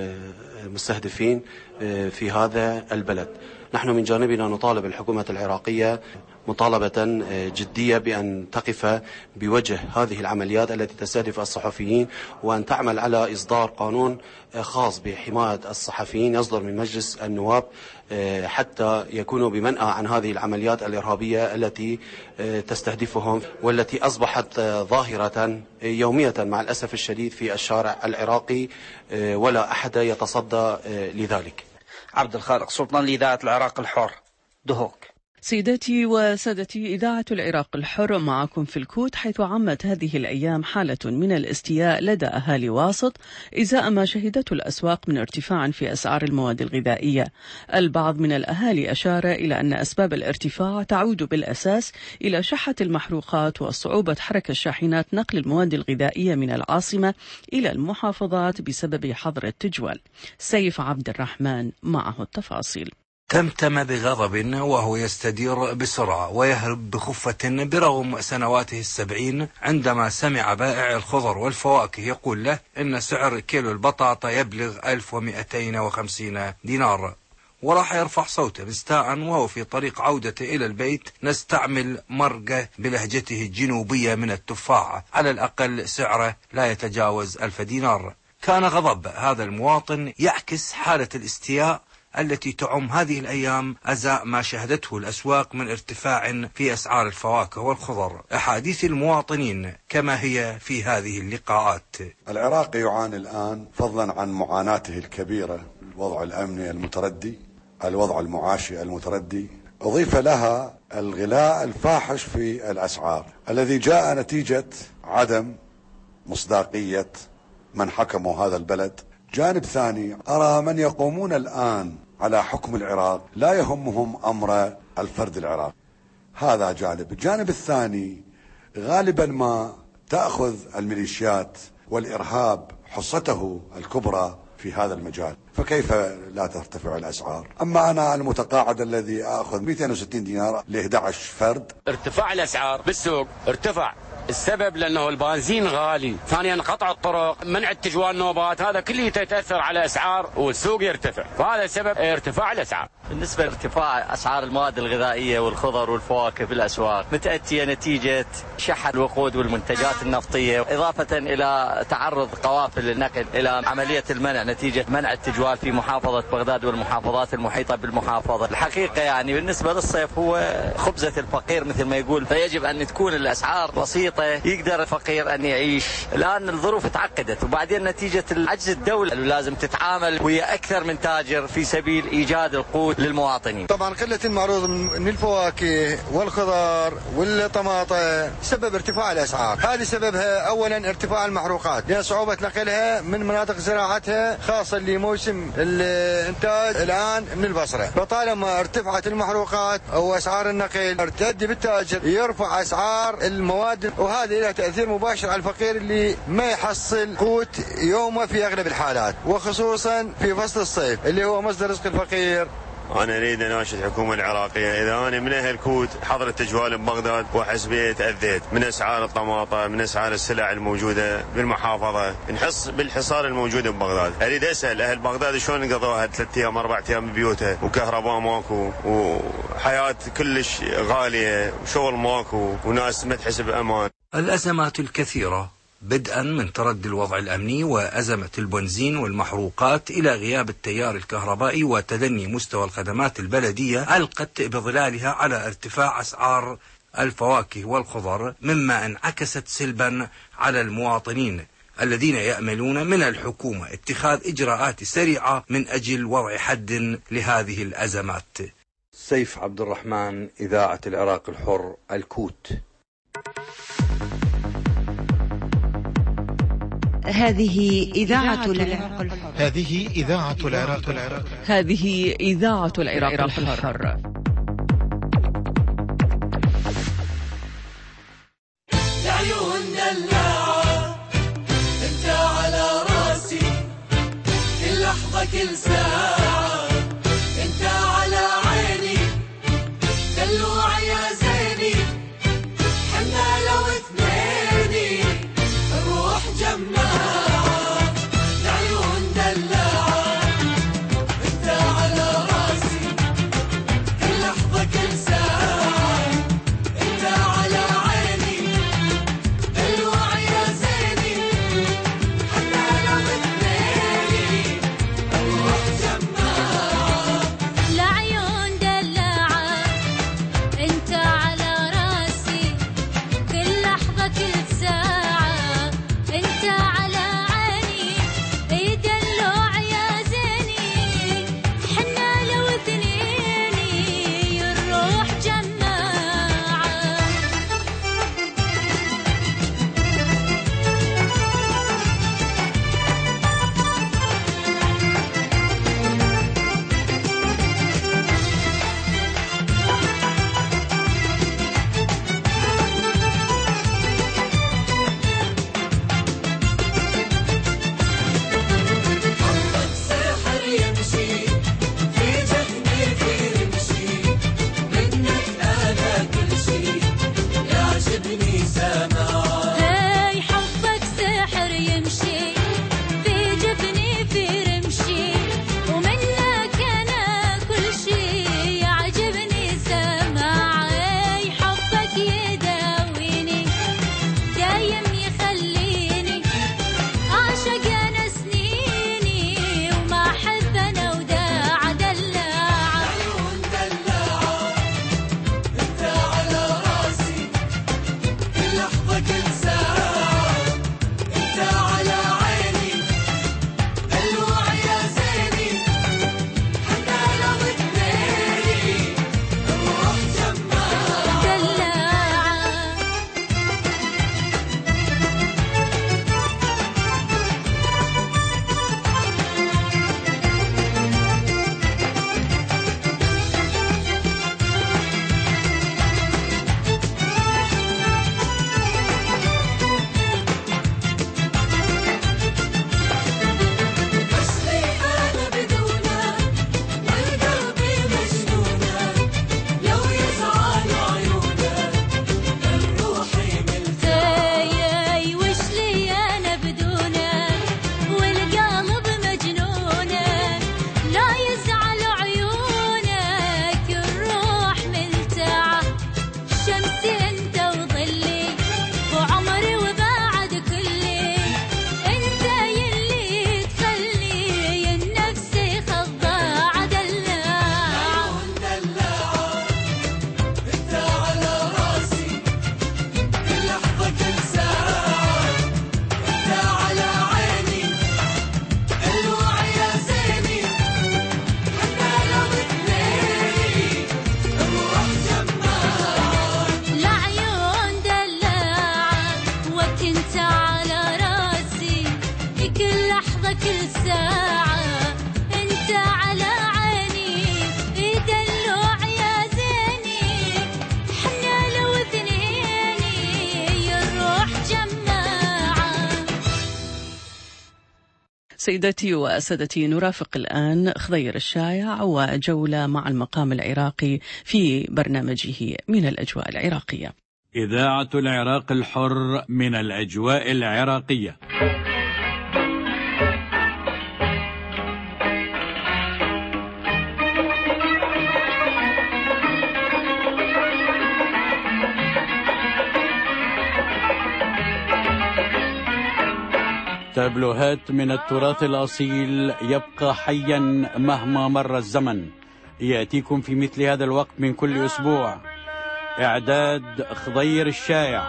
المستهدفين في هذا البلد. نحن من جانبنا نطالب الحكومة العراقية مطالبة جدية بأن تقف بوجه هذه العمليات التي تستهدف الصحفيين، وأن تعمل على إصدار قانون خاص بحماية الصحفيين يصدر من مجلس النواب حتى يكونوا بمنأى عن هذه العمليات الإرهابية التي تستهدفهم والتي أصبحت ظاهرة يومية مع الأسف الشديد في الشارع العراقي، ولا أحد يتصدى لذلك. عبد الخالق سلطان لإذاعة العراق الحر، دهوك. سيداتي وسادتي، إذاعة العراق الحر معكم في الكوت، حيث عمت هذه الأيام حالة من الاستياء لدى أهالي واسط إزاء ما شهدته الأسواق من ارتفاع في أسعار المواد الغذائية. البعض من الأهالي أشار إلى أن أسباب الارتفاع تعود بالأساس إلى شحة المحروقات وصعوبة حركة الشاحنات نقل المواد الغذائية من العاصمة إلى المحافظات بسبب حظر التجوال. سيف عبد الرحمن معه التفاصيل. تمتم بغضب وهو يستدير بسرعة ويهرب بخفة برغم سنواته السبعين عندما سمع بائع الخضر والفواكه يقول له إن سعر كيلو البطاطا يبلغ ألف ومئتين وخمسين دينار، وراح يرفع صوته مستاء وهو في طريق عودته إلى البيت نستعمل مرقة بلهجته الجنوبية من التفاحة، على الأقل سعره لا يتجاوز ألف دينار. كان غضب هذا المواطن يعكس حالة الاستياء التي تعم هذه الأيام أزاء ما شهدته الأسواق من ارتفاع في أسعار الفواكه والخضر. أحاديث المواطنين كما هي في هذه اللقاءات. العراق يعاني الآن فضلا عن معاناته الكبيرة، الوضع الأمني المتردي، الوضع المعاشي المتردي، أضيف لها الغلاء الفاحش في الأسعار الذي جاء نتيجة عدم مصداقية من حكموا هذا البلد. جانب ثاني، أرى من يقومون الآن على حكم العراق لا يهمهم أمر الفرد العراقي، هذا جانب. الجانب الثاني، غالبا ما تأخذ الميليشيات والإرهاب حصته الكبرى في هذا المجال، فكيف لا ترتفع الأسعار؟ أما أنا المتقاعد الذي أخذ مئتين وستين دينار ل أحد عشر فرد. ارتفاع الأسعار بالسوق ارتفع، السبب لأنه البنزين غالي، ثانيا قطع الطرق، منع التجوال نوبات، هذا كله يتأثر على أسعار والسوق يرتفع، فهذا سبب ارتفاع الأسعار. بالنسبة لارتفاع أسعار المواد الغذائية والخضر والفواكه في الأسواق متأتية نتيجة شح الوقود والمنتجات النفطية، إضافة إلى تعرض قوافل النقل إلى عملية المنع نتيجة منع التجوال في محافظة بغداد والمحافظات المحيطة بالمحافظة. الحقيقة يعني بالنسبة للصيف هو خبزة الفقير مثل ما يقول، فيجب أن تكون الأسعار بسيطة يقدر الفقير أن يعيش. الآن الظروف تعقدت، وبعدين نتيجة العجز الدولة لازم تتعامل ويا أكثر من تاجر في سبيل إيجاد القوت للمواطنين. طبعا قلة المعروض من الفواكه والخضار والطماطم سبب ارتفاع الأسعار، هذه سببها أولا ارتفاع المحروقات لأن صعوبة نقلها من مناطق زراعتها خاصة لموسم الإنتاج الآن من البصرة، فطالما ارتفعت المحروقات أو أسعار النقل ارتد بالتاجر يرفع أسعار المواد، وهذا له تأثير مباشر على الفقير اللي ما يحصل قوت يومه في أغلب الحالات، وخصوصا في فصل الصيف اللي هو مصدر رزق الفقير أنا أريد أناشد الحكومة العراقية، إذا أنا من أهل كوت حضرت تجوال ببغداد وأحس بي تأذيت من أسعار الطماطة، من أسعار السلع الموجودة بالمحافظة، نحس بالحصار الموجود ببغداد. أريد أسأل أهل بغداد شلون قضوها ثلاثة أيام أربعة أيام ببيوتها، وكهرباء ماكو، وحياة كلش غالية، وشغل ماكو، وناس ما تحس بأمان. الأزمات الكثيرة بدءا من تردي الوضع الأمني وأزمة البنزين والمحروقات إلى غياب التيار الكهربائي وتدني مستوى الخدمات البلدية ألقت بظلالها على ارتفاع أسعار الفواكه والخضر، مما انعكست سلبا على المواطنين الذين يأملون من الحكومة اتخاذ إجراءات سريعة من أجل وضع حد لهذه الأزمات. سيف عبد الرحمن، إذاعة العراق الحر، الكوت. هذه إذاعة العراق الحر. هذه إذاعة العراق الحر. هذه إذاعة العراق الحر. العيون دلعة انت على راسي، كل لحظة كل ساعة انت على عيني، دلوع يا زيني، حنا لو اثنيني الروح جماعة. العيون دلعة انت على راسي، كل لحظة كل ساعة انت على عيني، دلوع يا زيني، حنا لو اثنيني الروح جماعة. العيون دلعة انت على راسي، كل لحظة كل ساعة انت على عيني، اي دلوع يا زيني، حنا لو اثنيني الروح جماعة. حبك سحر يمشي في جفني في رمشي، منك أنا كل شي يعجبني سماع. هاي حبك سحر يمشي في جفني في رمشي، ومنك أنا كل شي يعجبني سماع. هاي حبك يداويني دايم يخليني أعشق أنا سنيني، وما أحب أنا وداع دلاعة. العيون دلعة انت على راسي، كل لحظة كل ساعة انت على عيني، دلوع يا زيني، حنا لو اثنيني الروح جماعة. دلاعة وش لي أنا بدونك والقلبي مجنونك، لو يزعل عيونك الروحي ملتاح. هاي وش لي أنا بدونك والقلب مجنونك، لا يزعل عيونك الروح ملتاعة. شمسي أنت وظلي وعمري وبعد كلي، أنت يلي تخلي النفس خضاعة. دلاعة دلعة انت على راسي، كل لحظة كل ساعة انت على عيني، دلوع يا زيني، حنا لو اثنيني الروح جماعة. العيون دلاعة وكنت على راسي، كل لحظة كل ساعة انت على عيني، دلوع يا زيني، حنا لو اثنيني الروح جماعة. سيداتي وسادتي، نرافق الآن خضير الشايع وجولة مع المقام العراقي في برنامجه من الأجواء العراقية. إذاعة العراق الحر من الأجواء العراقية. تابلوهات من التراث الأصيل يبقى حيا مهما مر الزمن، يأتيكم في مثل هذا الوقت من كل أسبوع. إعداد خضير الشايع.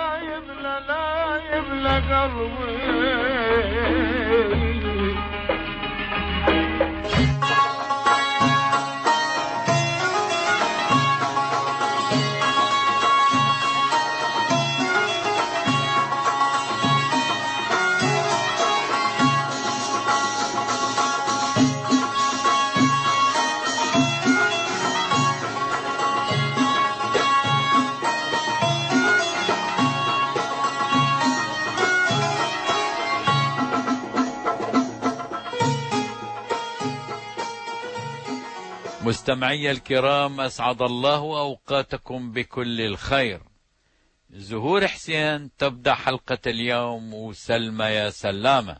مستمعي الكرام، أسعد الله أوقاتكم بكل الخير. زهور حسين تبدأ حلقة اليوم، وسلمى يا سلامة.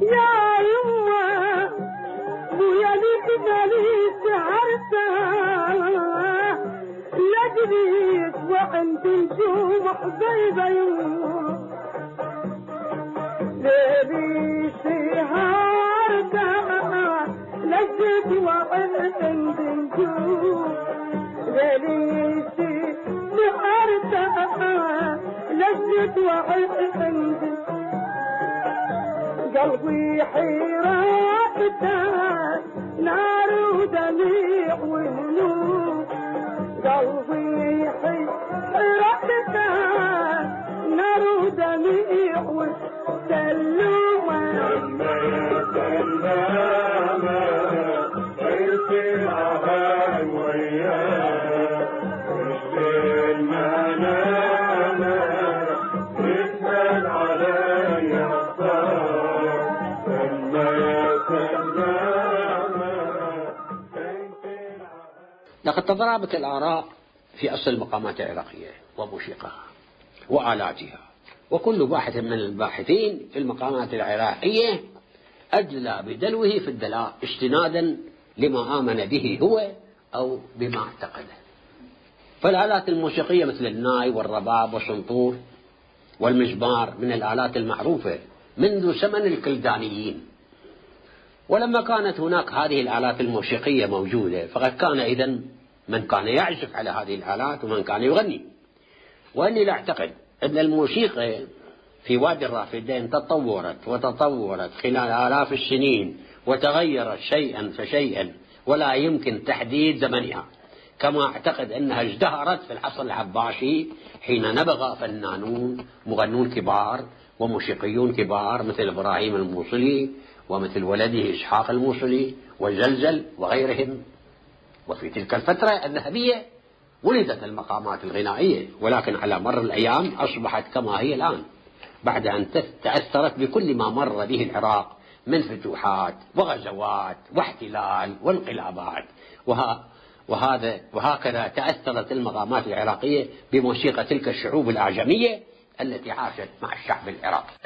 يا يما ويا ليك ماليش عرسة لجريت وانت نجوم حبيبة يما ليش هاركة لجت وانت نجوم ليش هاركة لجت وانت قلبي حيرتها نار ودميع ونور قلبي حيرتها نار ودميع وسلومة سلامة ارتعها وياك مش المنامة تسأل علي لقد تضاربت الآراء في أصل المقامات العراقية وموسيقاها وآلاتها، وكل واحد من الباحثين في المقامات العراقية أدلى بدلوه في الدلاء استنادا لما آمن به هو أو بما اعتقده. فالآلات الموسيقية مثل الناي والرباب والسنطور والمزمار من الآلات المعروفة منذ زمن الكلدانيين، ولما كانت هناك هذه الآلات الموسيقية موجودة فقد كان إذن من كان يعزف على هذه الآلات ومن كان يغني. وأني لا أعتقد أن الموسيقى في وادي الرافدين تطورت وتطورت خلال آلاف السنين وتغيرت شيئا فشيئا ولا يمكن تحديد زمنها، كما أعتقد أنها ازدهرت في العصر العباسي حين نبغى فنانون مغنون كبار وموسيقيون كبار مثل إبراهيم الموصلي ومثل ولده إسحاق الموصلي وزلزل وغيرهم. وفي تلك الفترة الذهبية ولدت المقامات الغنائية، ولكن على مر الأيام أصبحت كما هي الآن بعد أن تأثرت بكل ما مر به العراق من فتوحات وغزوات واحتلال وانقلابات. وها وهذا وهكذا تأثرت المقامات العراقية بموسيقى تلك الشعوب الأعجمية التي عاشت مع الشعب العراقي.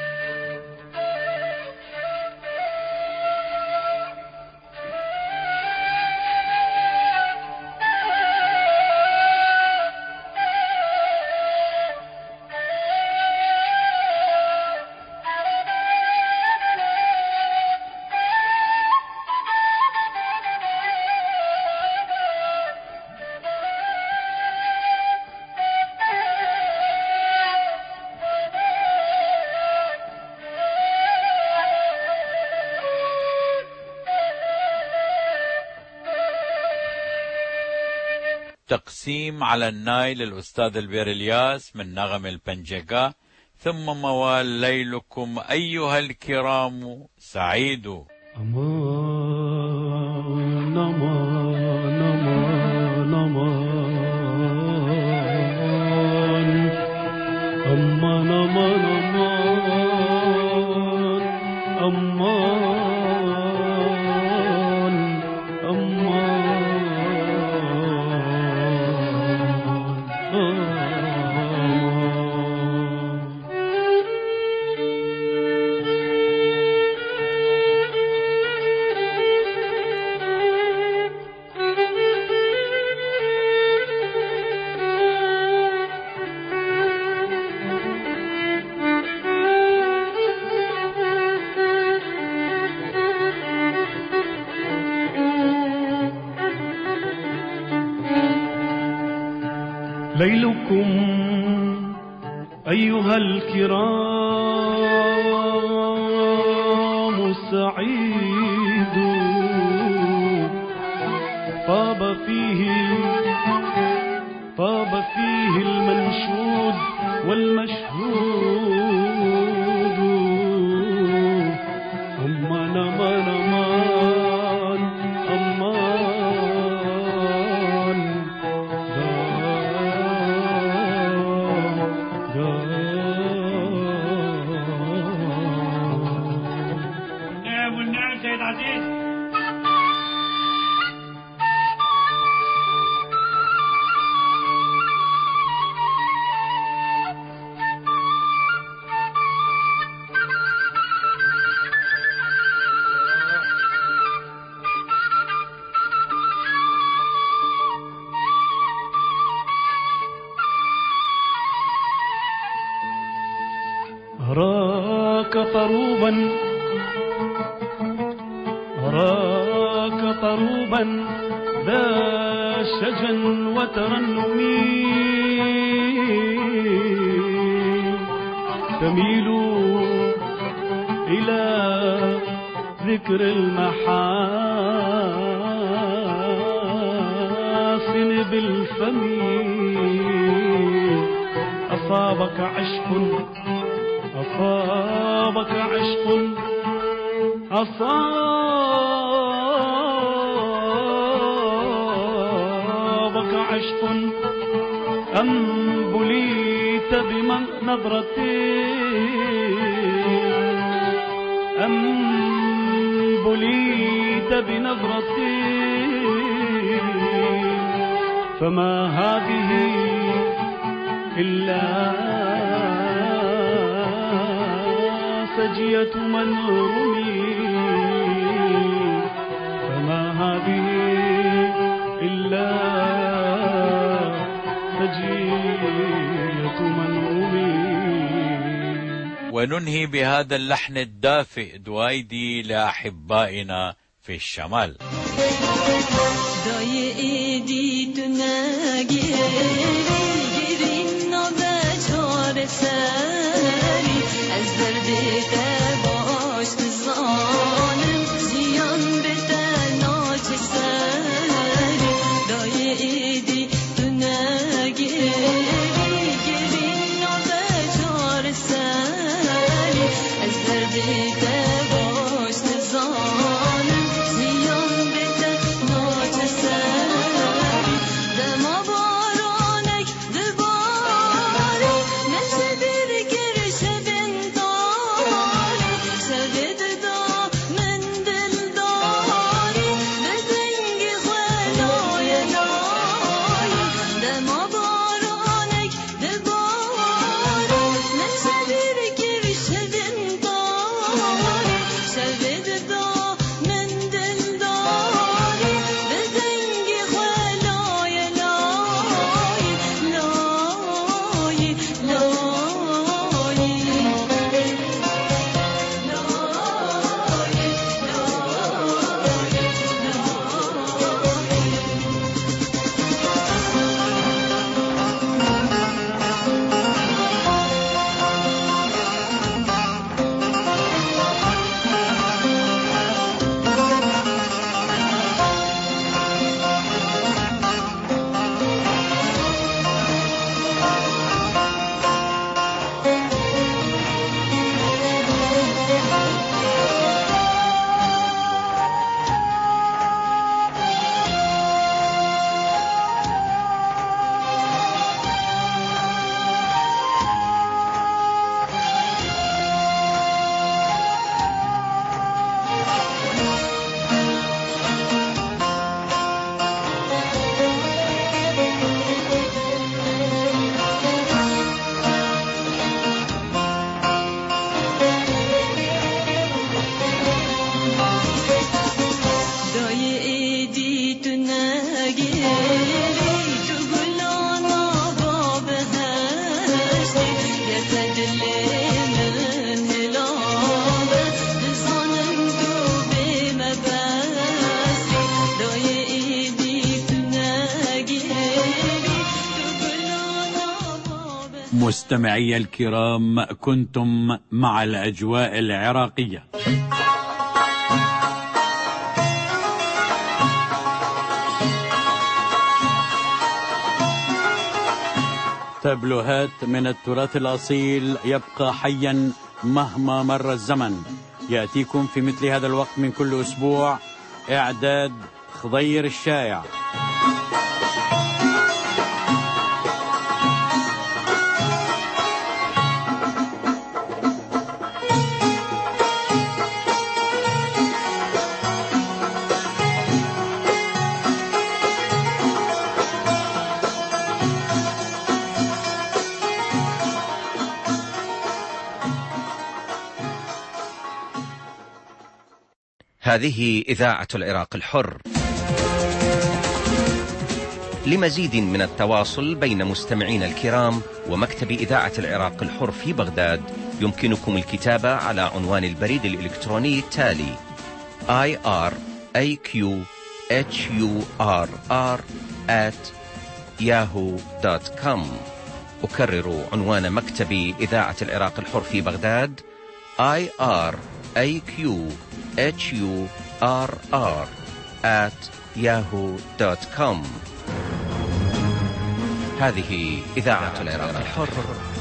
تقسيم على الناي للأستاذ البيرلياس من نغم البنجقة، ثم موال ليلكم أيها الكرام سعيد. أمان أمان أمان أمان أمان أمان أمان ليلكم أيها الكرام سعيد، طاب فيه طاب فيه المنشود والمشهود. أمان أمان أمان أمان نعم والنعم سيد عزيز. عشقا أراك طروبا ذا شجا وترنم تميل إلى ذكر المحاسن بالفم أصابك عشق أصابك عشق أصابك عشق أم بليت بنظرة أم بليت بنظرة فما هذه إلا سجية من رمي فما هذه إلا سجية من رمي. وننهي بهذا اللحن الدافئ دوايدي لأحبائنا في الشمال. مستمعي الكرام، كنتم مع الأجواء العراقية. تابلوهات من التراث الأصيل يبقى حيا مهما مر الزمن، يأتيكم في مثل هذا الوقت من كل أسبوع. إعداد خضير الشايع. هذه إذاعة العراق الحر. لمزيد من التواصل بين مستمعين الكرام ومكتب إذاعة العراق الحر في بغداد، يمكنكم الكتابة على عنوان البريد الإلكتروني التالي آي آر إيه كيو إتش يو آر آر آت ياهو دوت كوم. أكرر عنوان مكتب إذاعة العراق الحر في بغداد آي آر إيه كيو إتش يو آر آر آت ياهو دوت كوم. هذه إذاعة العراق الحر.